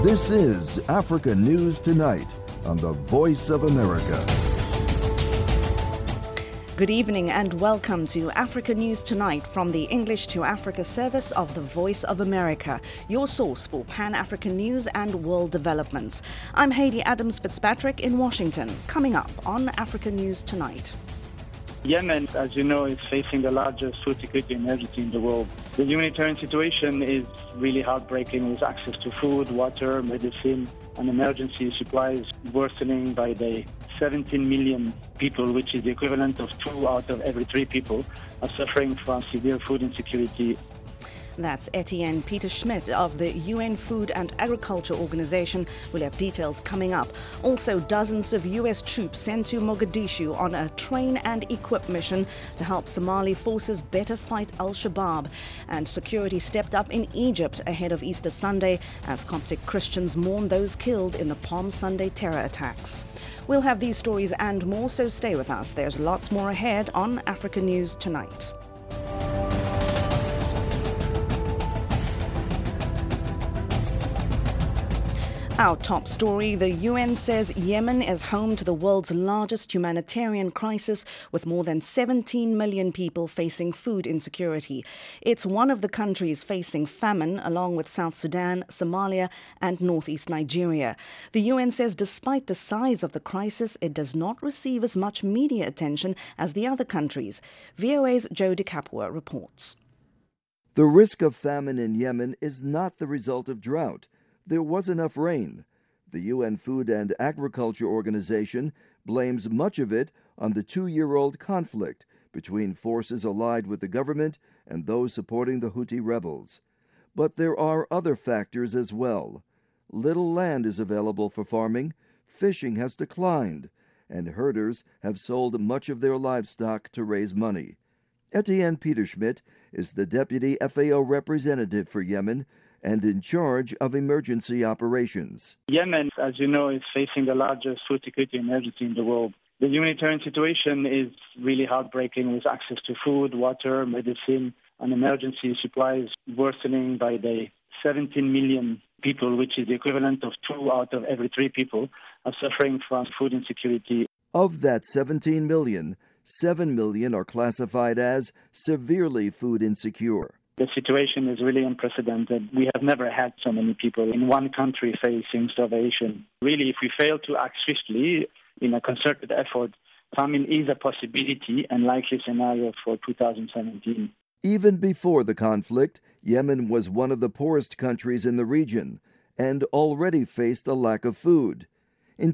This is Africa News Tonight on the Voice of America. Good evening and welcome to Africa News Tonight from the English to Africa service of the Voice of America, your source for Pan-African news and world developments. I'm Heidi Adams-Fitzpatrick in Washington. Coming up on Africa News Tonight. Yemen, as you know, is facing the largest food security emergency in the world. The humanitarian situation is really heartbreaking, with access to food, water, medicine, and emergency supplies worsening by day. 17 million people, which is the equivalent of 2 out of every 3 people, are suffering from severe food insecurity. That's Etienne Peter Schmidt of the UN Food and Agriculture Organization. We'll have details coming up. Also, dozens of U.S. troops sent to Mogadishu on a train and equip mission to help Somali forces better fight al-Shabaab. And security stepped up in Egypt ahead of Easter Sunday as Coptic Christians mourn those killed in the Palm Sunday terror attacks. We'll have these stories and more, so stay with us. There's lots more ahead on Africa News Tonight. Our top story, the UN says Yemen is home to the world's largest humanitarian crisis, with more than 17 million people facing food insecurity. It's one of the countries facing famine, along with South Sudan, Somalia and northeast Nigeria. The UN says despite the size of the crisis, it does not receive as much media attention as the other countries. VOA's Joe DeCapua reports. The risk of famine in Yemen is not the result of drought. There was enough rain. The UN Food and Agriculture Organization blames much of it on the 2-year-old conflict between forces allied with the government and those supporting the Houthi rebels. But there are other factors as well. Little land is available for farming, fishing has declined, and herders have sold much of their livestock to raise money. Etienne Peter Schmidt is the deputy FAO representative for Yemen and in charge of emergency operations. Yemen, as you know, is facing the largest food security emergency in the world. The humanitarian situation is really heartbreaking, with access to food, water, medicine, and emergency supplies worsening by day. 17 million people, which is the equivalent of 2 out of every 3 people, are suffering from food insecurity. Of that 17 million, 7 million are classified as severely food insecure. The situation is really unprecedented. We have never had so many people in one country facing starvation. Really, if we fail to act swiftly in a concerted effort, famine is a possibility and likely scenario for 2017. Even before the conflict, Yemen was one of the poorest countries in the region and already faced a lack of food. In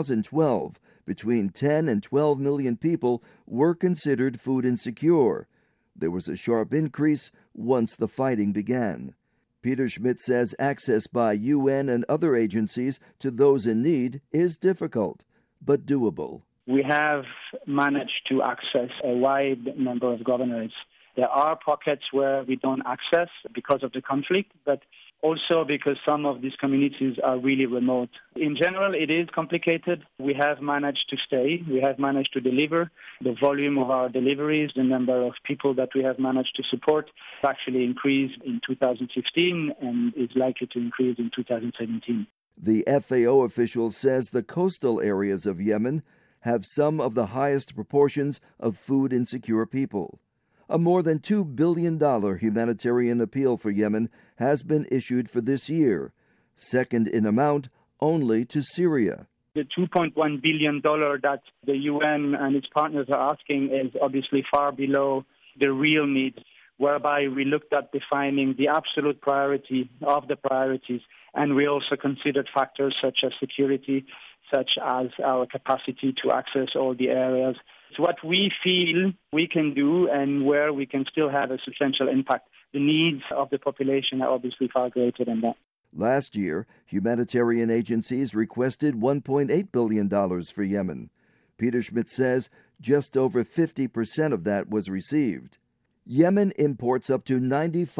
2012, between 10 and 12 million people were considered food insecure. There was a sharp increase once the fighting began. Peter Schmidt says access by UN and other agencies to those in need is difficult, but doable. We have managed to access a wide number of governors. There are pockets where we don't access because of the conflict, but also because some of these communities are really remote. In general, it is complicated. We have managed to stay. We have managed to deliver. The volume of our deliveries, the number of people that we have managed to support, actually increased in 2016 and is likely to increase in 2017. The FAO official says the coastal areas of Yemen have some of the highest proportions of food insecure people. A more than $2 billion humanitarian appeal for Yemen has been issued for this year, second in amount only to Syria. The $2.1 billion that the UN and its partners are asking is obviously far below the real needs, whereby we looked at defining the absolute priority of the priorities, and we also considered factors such as security, such as our capacity to access all the areas. It's what we feel we can do and where we can still have a substantial impact. The needs of the population are obviously far greater than that. Last year, humanitarian agencies requested $1.8 billion for Yemen. Peter Schmidt says just over 50% of that was received. Yemen imports up to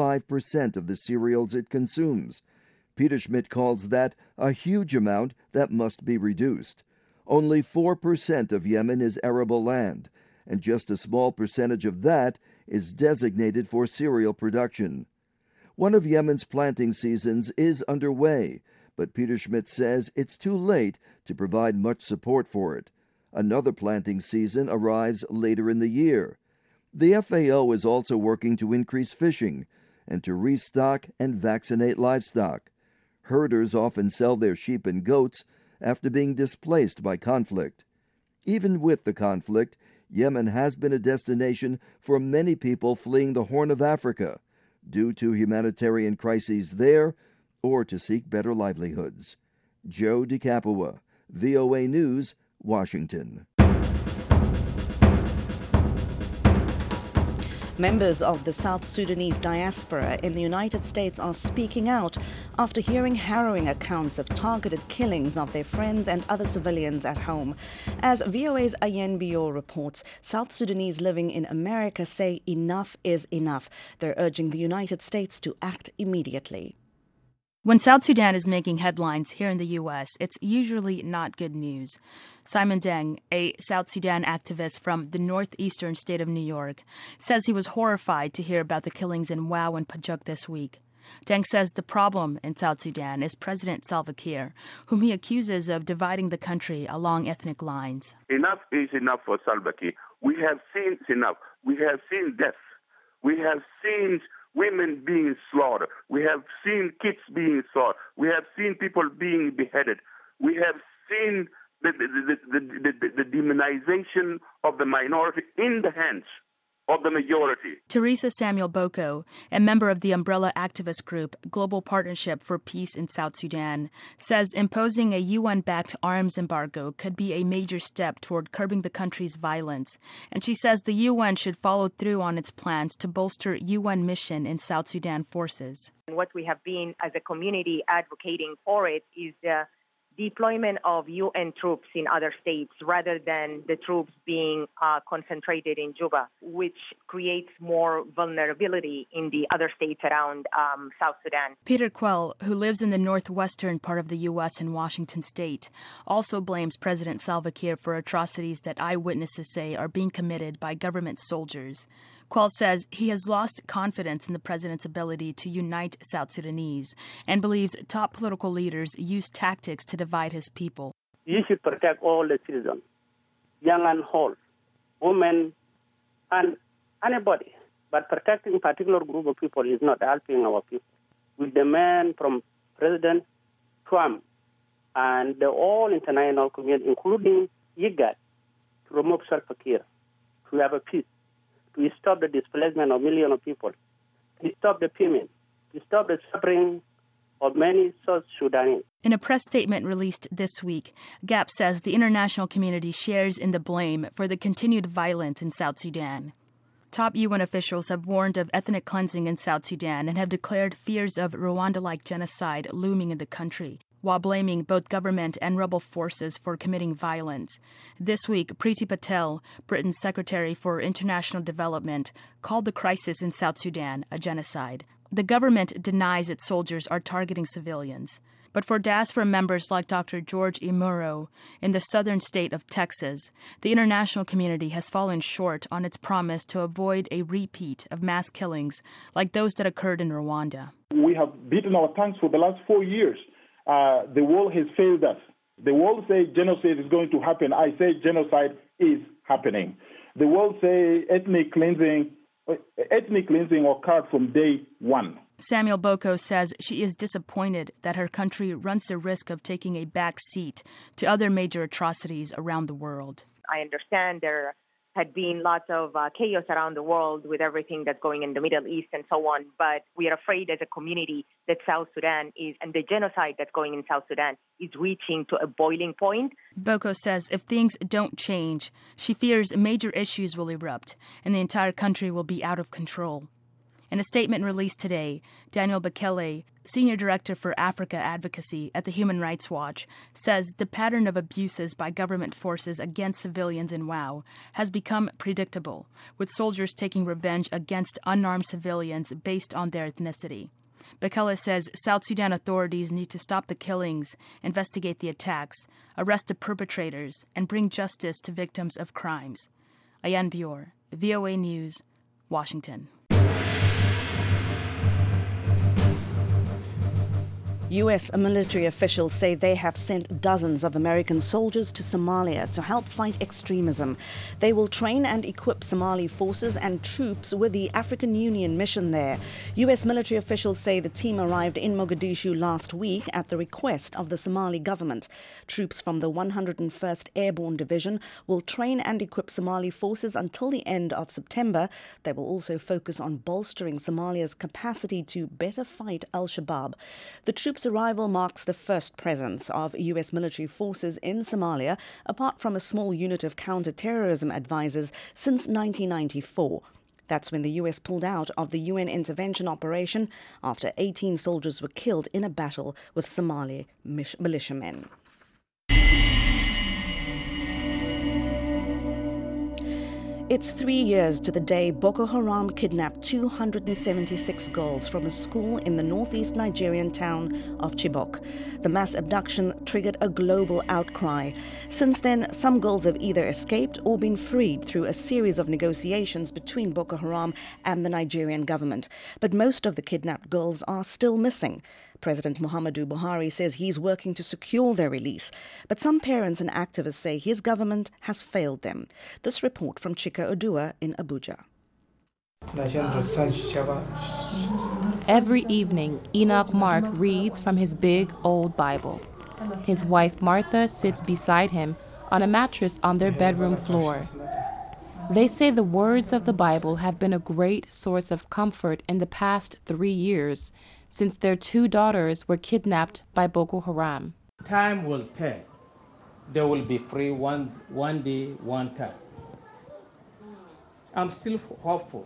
95% of the cereals it consumes. Peter Schmidt calls that a huge amount that must be reduced. Only 4% of Yemen is arable land, and just a small percentage of that is designated for cereal production. One of Yemen's planting seasons is underway, but Peter Schmidt says it's too late to provide much support for it. Another planting season arrives later in the year. The FAO is also working to increase fishing and to restock and vaccinate livestock. Herders often sell their sheep and goats after being displaced by conflict. Even with the conflict, Yemen has been a destination for many people fleeing the Horn of Africa due to humanitarian crises there or to seek better livelihoods. Joe DeCapua, VOA News, Washington. Members of the South Sudanese diaspora in the United States are speaking out after hearing harrowing accounts of targeted killings of their friends and other civilians at home. As VOA's Ayen Bior reports, South Sudanese living in America say enough is enough. They're urging the United States to act immediately. When South Sudan is making headlines here in the U.S., it's usually not good news. Simon Deng, a South Sudan activist from the northeastern state of New York, says he was horrified to hear about the killings in Wau and Pajuk this week. Deng says the problem in South Sudan is President Salva Kiir, whom he accuses of dividing the country along ethnic lines. Enough is enough for Salva Kiir. We have seen enough. We have seen death. We have seen women being slaughtered. We have seen kids being slaughtered. We have seen people being beheaded. We have seen the demonization of the minority in the hands of the majority. Teresa Samuel Boko, a member of the umbrella activist group Global Partnership for Peace in South Sudan, says imposing a UN-backed arms embargo could be a major step toward curbing the country's violence. And she says the UN should follow through on its plans to bolster UN mission in South Sudan forces. What we have been as a community advocating for it is the deployment of UN troops in other states rather than the troops being concentrated in Juba, which creates more vulnerability in the other states around South Sudan. Peter Quell, who lives in the northwestern part of the U.S. in Washington state, also blames President Salva Kiir for atrocities that eyewitnesses say are being committed by government soldiers. Quell says he has lost confidence in the president's ability to unite South Sudanese and believes top political leaders use tactics to divide his people. You should protect all the citizens, young and old, women, and anybody. But protecting a particular group of people is not helping our people. We demand from President Trump and the whole international community, including IGAD, to remove Salva Kiir, to have a peace, to stop the displacement of millions of people, to stop the payment, to stop the suffering of many South Sudanese. In a press statement released this week, GAP says the international community shares in the blame for the continued violence in South Sudan. Top UN officials have warned of ethnic cleansing in South Sudan and have declared fears of Rwanda-like genocide looming in the country, while blaming both government and rebel forces for committing violence. This week, Priti Patel, Britain's Secretary for International Development, called the crisis in South Sudan a genocide. The government denies its soldiers are targeting civilians. But for diaspora members like Dr. George Imuro in the southern state of Texas, the international community has fallen short on its promise to avoid a repeat of mass killings like those that occurred in Rwanda. We have beaten our tongues for the last 4 years. The world has failed us. The world says genocide is going to happen. I say genocide is happening. The world say ethnic cleansing occurred from day one. Samuel Boko says she is disappointed that her country runs the risk of taking a back seat to other major atrocities around the world. I understand there had been lots of chaos around the world with everything that's going in the Middle East and so on, but we are afraid as a community that South Sudan is, and the genocide that's going in South Sudan is reaching to a boiling point. Boko says if things don't change, she fears major issues will erupt and the entire country will be out of control. In a statement released today, Daniel Bekele, Senior Director for Africa Advocacy at the Human Rights Watch, says the pattern of abuses by government forces against civilians in Wau has become predictable, with soldiers taking revenge against unarmed civilians based on their ethnicity. Bekele says South Sudan authorities need to stop the killings, investigate the attacks, arrest the perpetrators, and bring justice to victims of crimes. Ayen Bior, VOA News, Washington. U.S. military officials say they have sent dozens of American soldiers to Somalia to help fight extremism. They will train and equip Somali forces and troops with the African Union mission there. U.S. military officials say the team arrived in Mogadishu last week at the request of the Somali government. Troops from the 101st Airborne Division will train and equip Somali forces until the end of September. They will also focus on bolstering Somalia's capacity to better fight al-Shabaab. The troops' arrival marks the first presence of U.S. military forces in Somalia, apart from a small unit of counter-terrorism advisors, since 1994. That's when the U.S. pulled out of the UN intervention operation after 18 soldiers were killed in a battle with Somali militiamen. It's 3 years to the day Boko Haram kidnapped 276 girls from a school in the northeast Nigerian town of Chibok. The mass abduction triggered a global outcry. Since then, some girls have either escaped or been freed through a series of negotiations between Boko Haram and the Nigerian government. But most of the kidnapped girls are still missing. President Muhammadu Buhari says he's working to secure their release, but some parents and activists say his government has failed them. This report from Chika Odua in Abuja. Every evening, Enoch Mark reads from his big old Bible. His wife Martha sits beside him on a mattress on their bedroom floor. They say the words of the Bible have been a great source of comfort in the past 3 years, since their 2 daughters were kidnapped by Boko Haram. Time will tell. They will be free one day, one time. I'm still hopeful.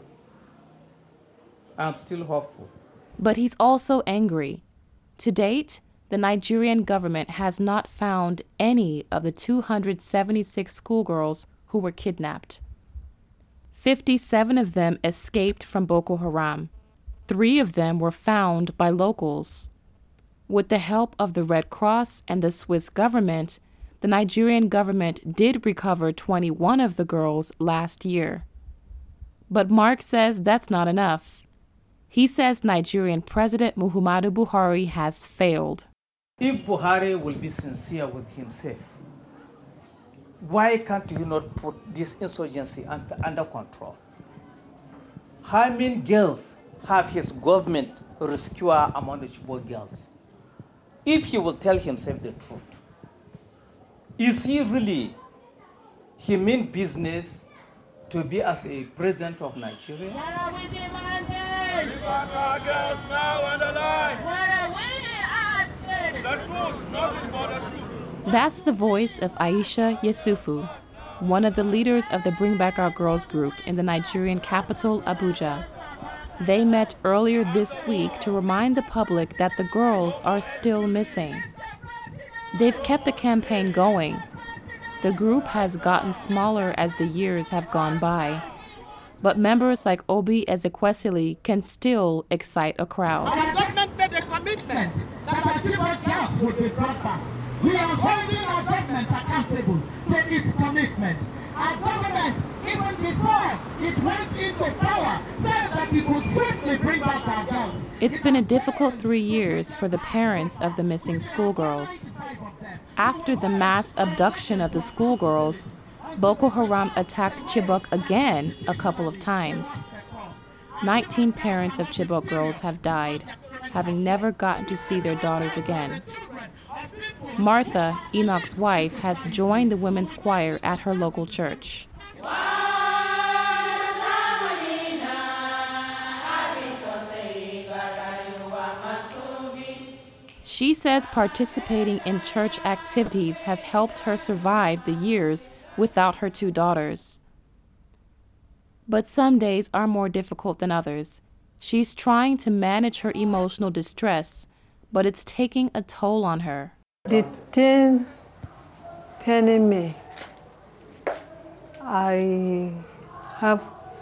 But he's also angry. To date, the Nigerian government has not found any of the 276 schoolgirls who were kidnapped. 57 of them escaped from Boko Haram. 3 of them were found by locals. With the help of the Red Cross and the Swiss government, the Nigerian government did recover 21 of the girls last year. But Mark says that's not enough. He says Nigerian President Muhammadu Buhari has failed. If Buhari will be sincere with himself, why can't you not put this insurgency under control? How many girls have his government rescue among the Chibok girls? If he will tell himself the truth, is he really, he mean business to be as a president of Nigeria? What are we demanding? We want our girls now on the line. What are we asking? The truth, nothing but the truth. That's the voice of Aisha Yesufu, one of the leaders of the Bring Back Our Girls group in the Nigerian capital, Abuja. They met earlier this week to remind the public that the girls are still missing. They've kept the campaign going. The group has gotten smaller as the years have gone by. But members like Obi Ezekwesili can still excite a crowd. Our government made a commitment that our Chibok girls would be brought back. We are holding our government accountable to its commitment. Our government, even before it went into power, said that it would swiftly bring back our girls. It's been a difficult 3 years for the parents of the missing schoolgirls. After the mass abduction of the schoolgirls, Boko Haram attacked Chibok again a couple of times. 19 parents of Chibok girls have died, having never gotten to see their daughters again. Martha, Enoch's wife, has joined the women's choir at her local church. She says participating in church activities has helped her survive the years without her 2 daughters. But some days are more difficult than others. She's trying to manage her emotional distress, but it's taking a toll on her. The thing paining me, I have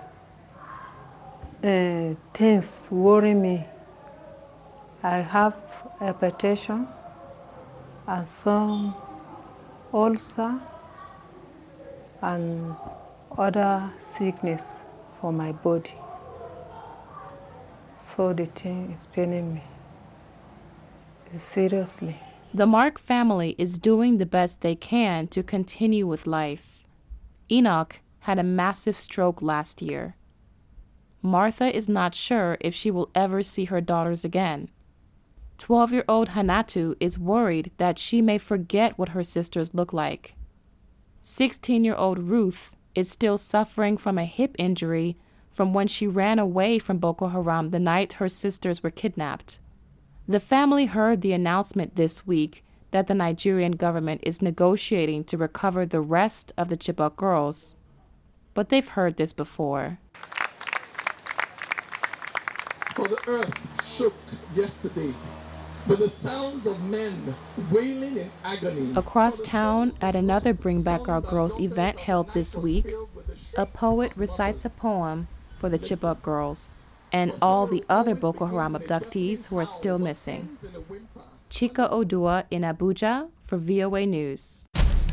things worrying me. I have hypertension and some ulcer and other sickness for my body. So the thing is paining me. Seriously. The Mark family is doing the best they can to continue with life. Enoch had a massive stroke last year. Martha is not sure if she will ever see her daughters again. 12-year-old Hanatu is worried that she may forget what her sisters look like. 16-year-old Ruth is still suffering from a hip injury from when she ran away from Boko Haram the night her sisters were kidnapped. The family heard the announcement this week that the Nigerian government is negotiating to recover the rest of the Chibok girls. But they've heard this before. For the earth shook yesterday with the sounds of men wailing in agony. Across town, at another Bring Back Our Girls event held this week, a poet recites a poem for the Chibok girls and all the other Boko Haram abductees who are still missing. Chika Odua in Abuja for VOA News.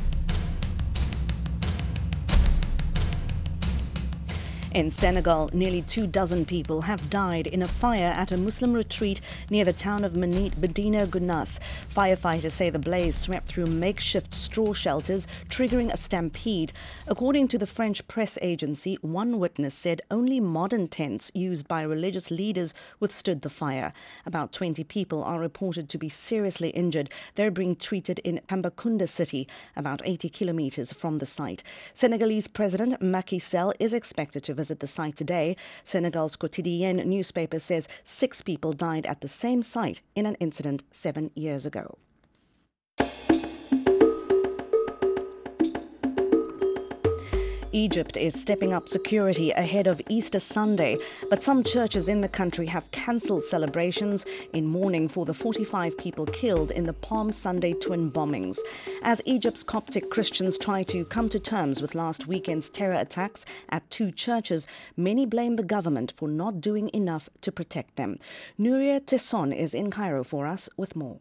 In Senegal, nearly 24 people have died in a fire at a Muslim retreat near the town of Medina Gounass. Firefighters say the blaze swept through makeshift straw shelters, triggering a stampede. According to the French press agency, one witness said only modern tents used by religious leaders withstood the fire. About 20 people are reported to be seriously injured. They're being treated in Tambacounda city, about 80 kilometers from the site. Senegalese President Macky Sall is expected to visit the site today. Senegal's Quotidien newspaper says 6 people died at the same site in an incident 7 years ago. Egypt is stepping up security ahead of Easter Sunday, but some churches in the country have cancelled celebrations in mourning for the 45 people killed in the Palm Sunday twin bombings. As Egypt's Coptic Christians try to come to terms with last weekend's terror attacks at 2 churches, many blame the government for not doing enough to protect them. Nuria Tesson is in Cairo for us with more.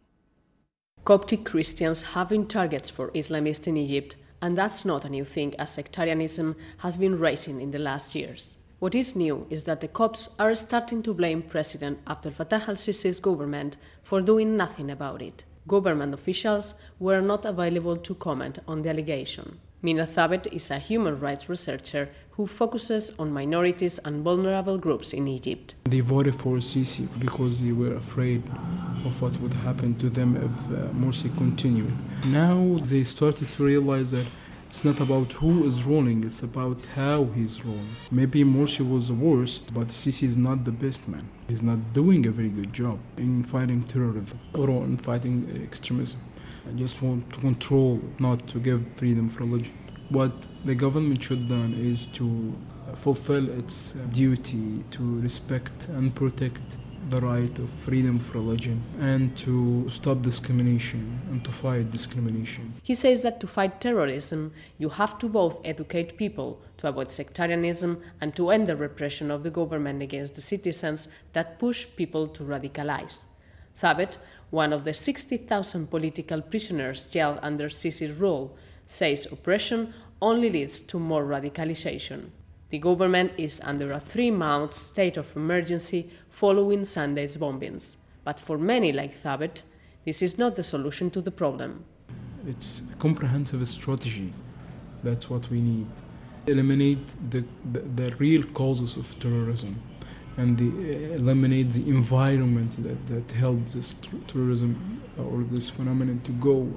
Coptic Christians have been targets for Islamists in Egypt, and that's not a new thing, as sectarianism has been rising in the last years. What is new is that the Copts are starting to blame President Abdel Fattah al-Sisi's government for doing nothing about it. Government officials were not available to comment on the allegation. Mina Thabet is a human rights researcher who focuses on minorities and vulnerable groups in Egypt. They voted for Sisi because they were afraid of what would happen to them if Morsi continued. Now they started to realize that it's not about who is ruling, it's about how he's ruling. Maybe Morsi was the worst, but Sisi is not the best man. He's not doing a very good job in fighting terrorism or in fighting extremism. I just want to control, not to give freedom for religion. What the government should have done is to fulfill its duty to respect and protect the right of freedom of religion and to stop discrimination and to fight discrimination. He says that to fight terrorism, you have to both educate people to avoid sectarianism and to end the repression of the government against the citizens that push people to radicalize. Thabet, one of the 60,000 political prisoners jailed under Sisi's rule, says oppression only leads to more radicalization. The government is under a 3-month state of emergency following Sunday's bombings. But for many like Thabet, this is not the solution to the problem. It's a comprehensive strategy. That's what we need. Eliminate the real causes of terrorism and eliminate the environment that helps this terrorism or this phenomenon to go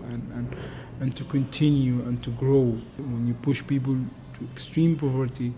and to continue and to grow. When you push people to extreme poverty,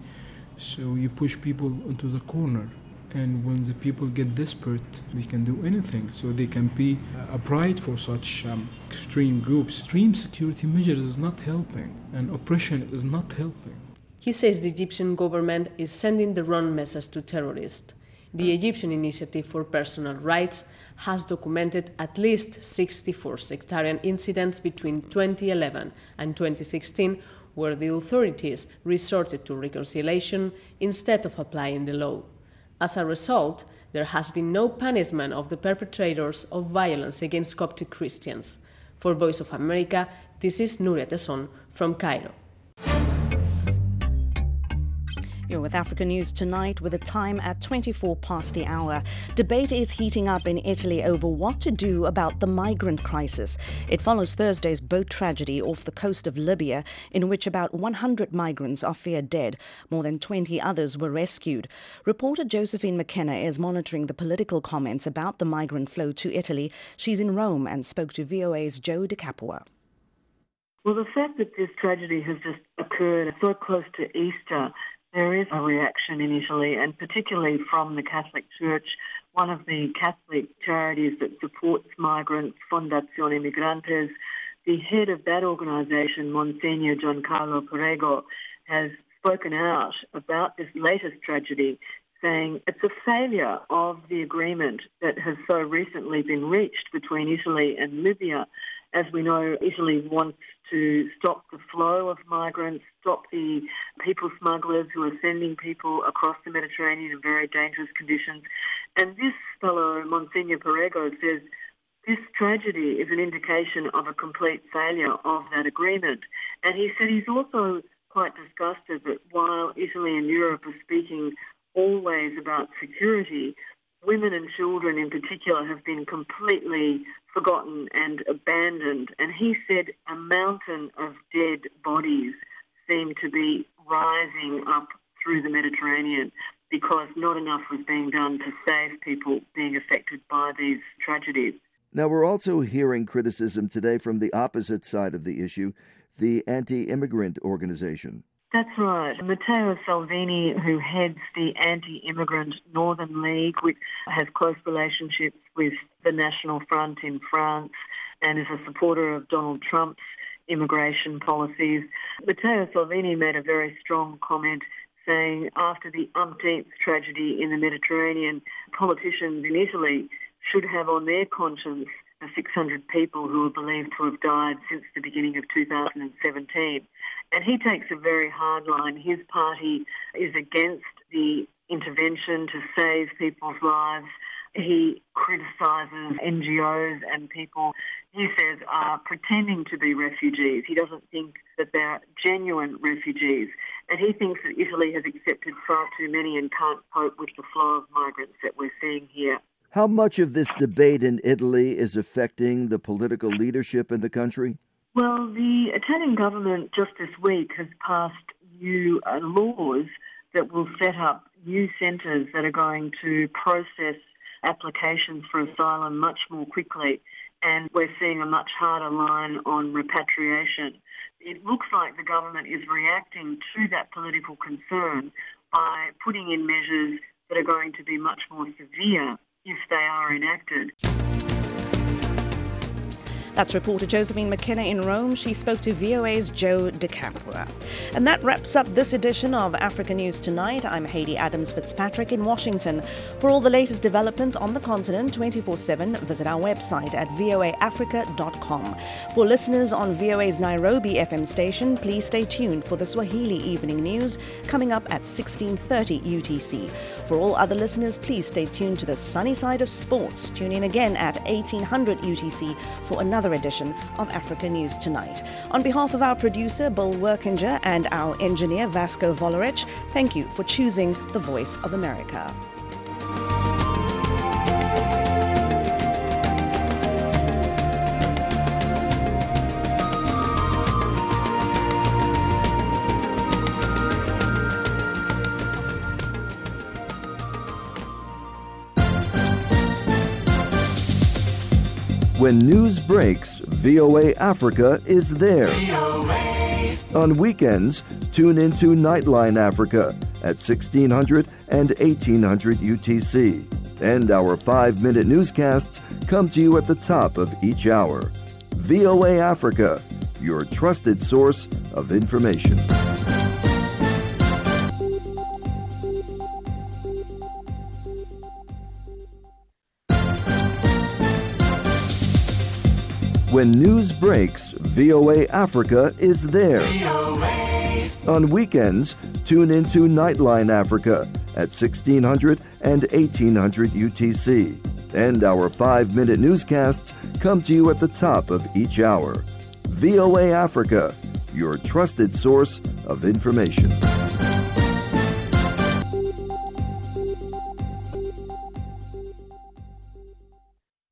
so you push people into the corner. And when the people get desperate, they can do anything. So they can be a bride for such extreme groups. Extreme security measures is not helping, and oppression is not helping. He says the Egyptian government is sending the wrong message to terrorists. The Egyptian Initiative for Personal Rights has documented at least 64 sectarian incidents between 2011 and 2016, where the authorities resorted to reconciliation instead of applying the law. As a result, there has been no punishment of the perpetrators of violence against Coptic Christians. For Voice of America, this is Nuria Tesson from Cairo. You're with Africa News Tonight with a time at 24 past the hour. Debate is heating up in Italy over what to do about the migrant crisis. It follows Thursday's boat tragedy off the coast of Libya, in which about 100 migrants are feared dead. More than 20 others were rescued. Reporter Josephine McKenna is monitoring the political comments about the migrant flow to Italy. She's in Rome and spoke to VOA's Joe De Capua. Well, the fact that this tragedy has just occurred so close to Easter, there is a reaction in Italy, and particularly from the Catholic Church. One of the Catholic charities that supports migrants, Fondazione Migrantes, the head of that organisation, Monsignor Giancarlo Perego, has spoken out about this latest tragedy, saying it's a failure of the agreement that has so recently been reached between Italy and Libya. As we know, Italy wants to stop the flow of migrants, stop the people smugglers who are sending people across the Mediterranean in very dangerous conditions. And this fellow, Monsignor Perego, says this tragedy is an indication of a complete failure of that agreement. And he said he's also quite disgusted that while Italy and Europe are speaking always about security, women and children in particular have been completely forgotten and abandoned. And he said a mountain of dead bodies seem to be rising up through the Mediterranean because not enough was being done to save people being affected by these tragedies. Now, we're also hearing criticism today from the opposite side of the issue, the anti-immigrant organization. That's right. Matteo Salvini, who heads the Anti-Immigrant Northern League, which has close relationships with the National Front in France and is a supporter of Donald Trump's immigration policies. Matteo Salvini made a very strong comment saying after the umpteenth tragedy in the Mediterranean, politicians in Italy should have on their conscience the 600 people who are believed to have died since the beginning of 2017. And he takes a very hard line. His party is against the intervention to save people's lives. He criticises NGOs and people he says are pretending to be refugees. He doesn't think that they're genuine refugees. And he thinks that Italy has accepted far too many and can't cope with the flow of migrants that we're seeing here. How much of this debate in Italy is affecting the political leadership in the country? Well, the Italian government just this week has passed new laws that will set up new centres that are going to process applications for asylum much more quickly, and we're seeing a much harder line on repatriation. It looks like the government is reacting to that political concern by putting in measures that are going to be much more severe if they are enacted. That's reporter Josephine McKenna in Rome. She spoke to VOA's Joe De Capua. And that wraps up this edition of Africa News Tonight. I'm Hayley Adams-Fitzpatrick in Washington. For all the latest developments on the continent 24/7, visit our website at voaafrica.com. For listeners on VOA's Nairobi FM station, please stay tuned for the Swahili Evening News coming up at 16:30 UTC. For all other listeners, please stay tuned to the sunny side of sports. Tune in again at 1800 UTC for another edition of Africa News Tonight. On behalf of our producer, Bill Workinger, and our engineer, Vasco Volerich, thank you for choosing the Voice of America. When news breaks, VOA Africa is there. On weekends, tune into Nightline Africa at 1600 and 1800 UTC. And our 5-minute newscasts come to you at the top of each hour. VOA Africa, your trusted source of information. When news breaks, VOA Africa is there. On weekends, tune into Nightline Africa at 1600 and 1800 UTC. And our 5-minute newscasts come to you at the top of each hour. VOA Africa, your trusted source of information.